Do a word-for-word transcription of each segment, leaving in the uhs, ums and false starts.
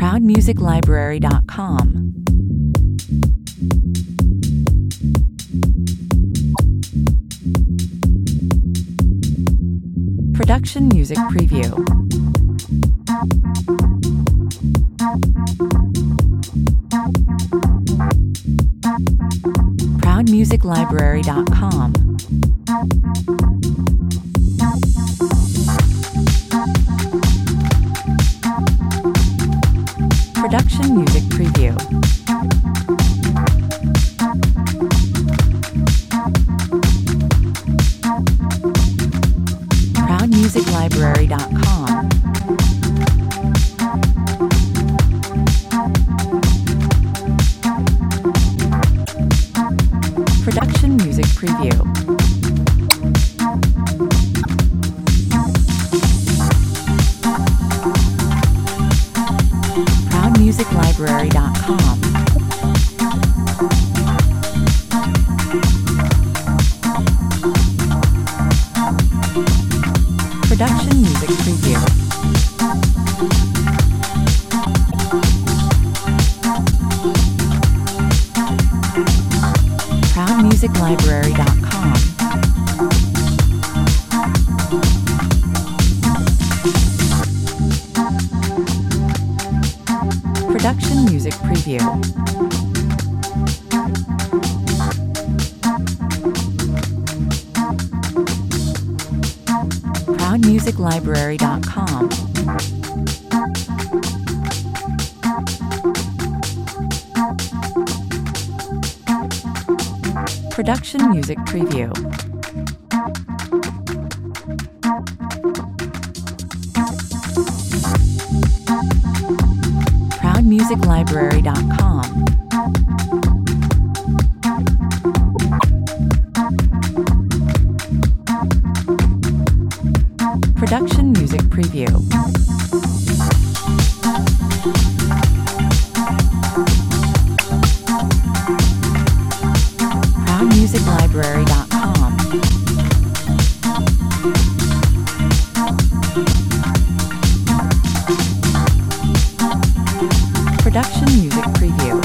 proud music library dot com. Production Music Preview. proud music library dot com. Production Music Preview. proud music library dot com. Production Music Preview. proud music library dot com. Production Music Preview. proud music library dot com. Production Music Preview. proud music library dot com. Production Music Preview. proud music library dot com. Production Music Preview. proud music library dot com. Production Music Preview.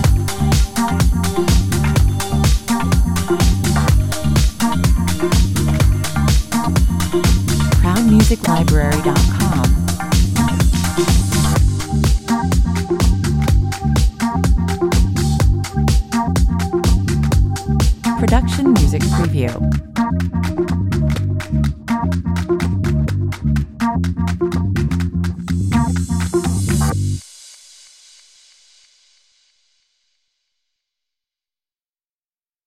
proud music library dot com. Production Music Preview.